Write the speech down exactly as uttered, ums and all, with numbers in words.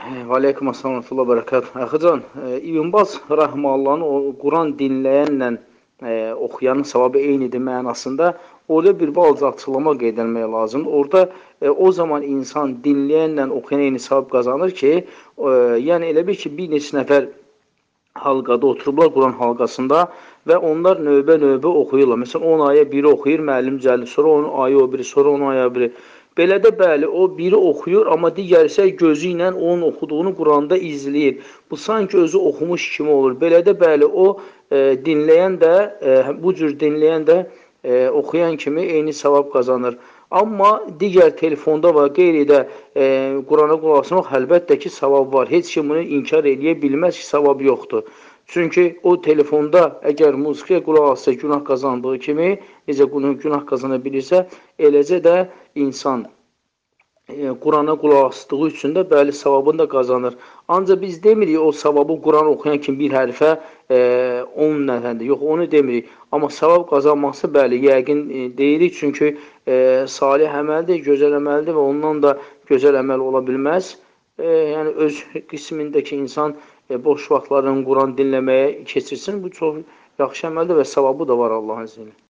Və aleykum assalam və rahmetullah bərəkət. Əxıcan, e, İbn Baz Rəhməllahın o Quran dinləyənlə e, oxuyanın savabı eynidir mənasında orada bir balaca açıqlama qeyd etmək lazımdır. Orada e, o zaman insan dinləyənlə oxuyan eyni savab qazanır ki, e, yəni elə bir ki, bir neçə nəfər halqada oturublar Quran halqasında və onlar növbə-növbə oxuyurlar. Məsələn, on aya biri oxuyur, müəllim gəlir, sonra onun ayı o biri, sonra onun aya biri. Belə də bəli, o biri oxuyur, amma digər isə gözü ilə onun oxuduğunu Quranda izləyir. Bu sanki özü oxumuş kimi olur. Belə də bəli, o e, dinləyən də, e, bu cür dinləyən də e, oxuyan kimi eyni savab qazanır. Amma digər telefonda və qeyri də e, Qurana qulaq asmaq əlbəttə ki, savab var. Heç kim bunu inkar edə bilməz ki, savab yoxdur. Çünki o telefonda əgər musiqiyə qulaq assa günah qazandığı kimi, necə günah qazana bilirsə, eləcə də insan e, Qurana qulaq asdığı üçün də bəli savabını da qazanır. Ancaq biz demirik o savabı Quran oxuyan kimi bir hərfə e, on nəfərdir. Yox, onu demirik. Amma savab qazanması bəli, yəqin e, deyirik. Çünki e, salih əməldir, gözəl əməldir və ondan da gözəl əməl ola bilməz. E, yəni öz qismindəki insan e, boş vaxtlarını Quran dinləməyə keçirsin. Bu çox yaxşı əməldir və savabı da var Allahın izniyle.